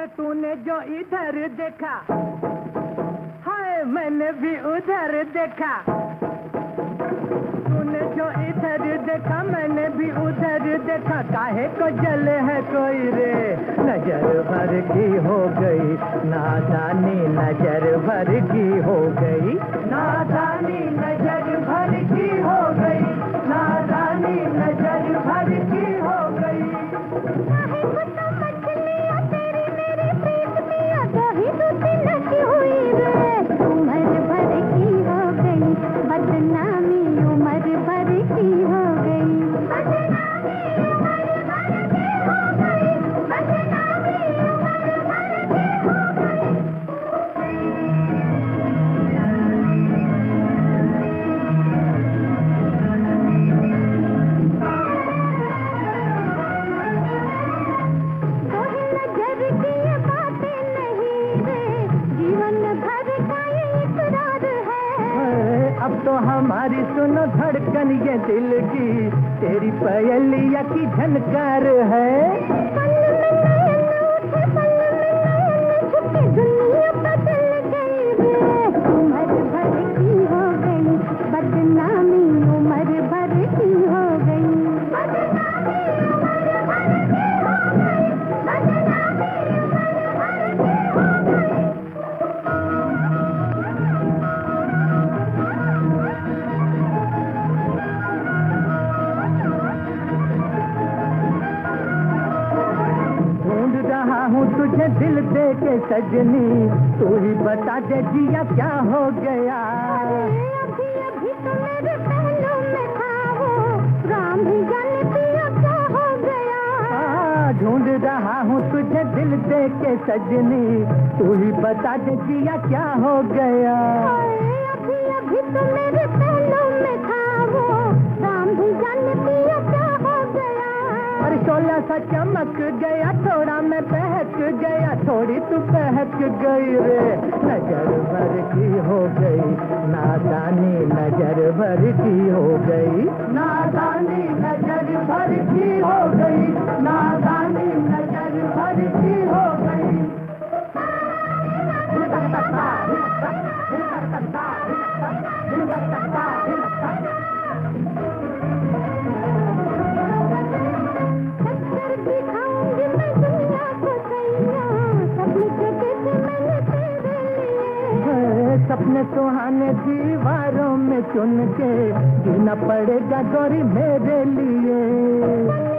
तूने जो इधर देखा, हाय मैंने भी उधर देखा। तूने जो इधर देखा, मैंने भी उधर देखा। काहे को जले है कोई रे, नजर भर की हो गई नादानी, नजर भर की हो गई नादानी, नजर भर की हो गई नादानी, नजर भर की हो गई। काहे को समझ लिया तेरी मेरी प्रीत मिया, कहीं दूसरी नशी हुई रे। उम्र भर की हो गई बदनामी, उम्र भर की हो गई बदनामी, उम्र भर की हो गई बदनामी, उम्र भर की हो गई। तोहे नजर की ये बातें नहीं रे, जीवन भर का ये इकरार है। अब तो हमारी सुनो धड़कन ये दिल की, तेरी पयलिया की झनकार है। पल में नयन उठे, पल में नयन झुके, दुनिया बदल गई रे। उम्र भर की हो गई बदनामी, उम्र भर की हो गई बदनामी, उम्र भर की हो गई बदनामी, उम्र भर की हो गई। ढूंढ रहा हूँ तुझे दिल दे के सजनी, तू ही बता दे जिया क्या हो गया। अरे अभी अभी तो मेरे पहलू में था वो, राम भी जाने पिया क्या हो गया। ढूंढ रहा हूँ तुझे दिल दे के सजनी, तू ही बता दे जिया क्या हो गया। अरे अभी अभी तो मेरे पहलू में था वो, राम भी जाने पिया क्या हो गया। अरे शोला सा चमक गया, थोड़ा मैं बहक गया, थोड़ी तू बहक गई रे। नजर भर की हो गई नादानी, नजर भर की हो गई नादानी, नजर भर की हो गई नादानी, नजर भर की हो गई। टक्कर दिखाऊंगी मैं दुनिया को सैया, सपने के से मैंने तेरे लिए। सपने सुहाने दीवारों में चुन के जीना पड़ेगा गोरी मेरे लिए।